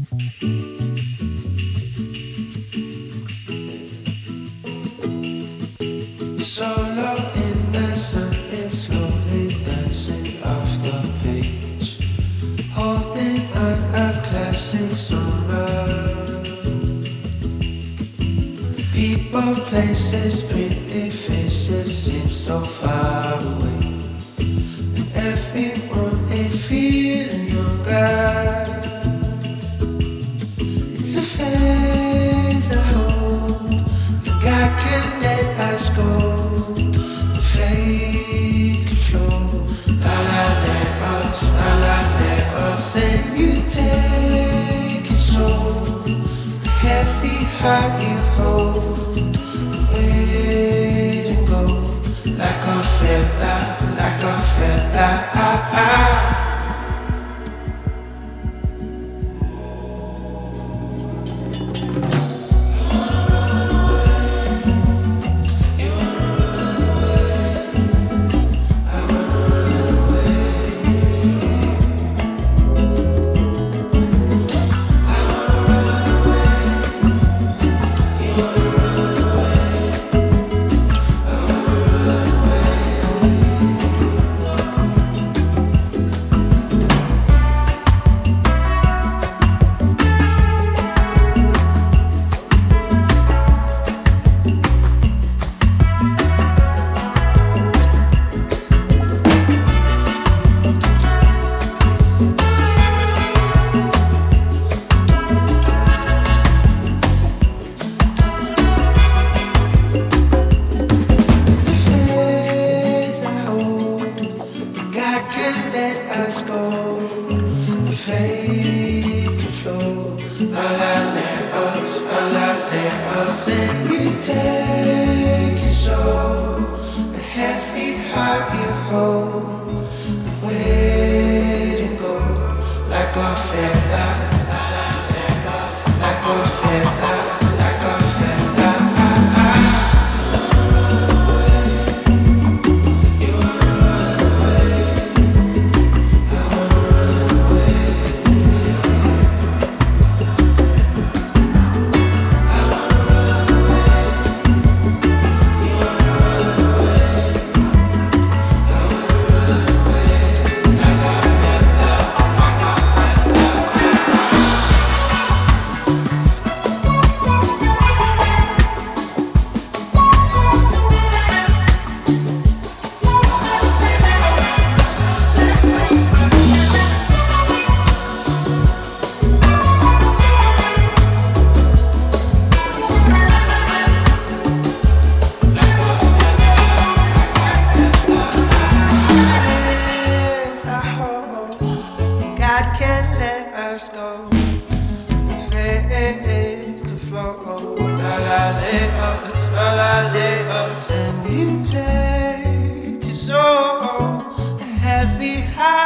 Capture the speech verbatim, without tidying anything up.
Solo in the sun, it's slowly dancing off the page, holding on a classic summer. People, places, pretty faces seem so far away, and everyone is feeling younger. It's a phase I hold, God can let us go. The fate can flow. La la let us, la la let us, and you take it slow. The heavy heart you hold, wait and go, like a feather, like a feather. Ah, ah. And you take your soul, the heavy heart.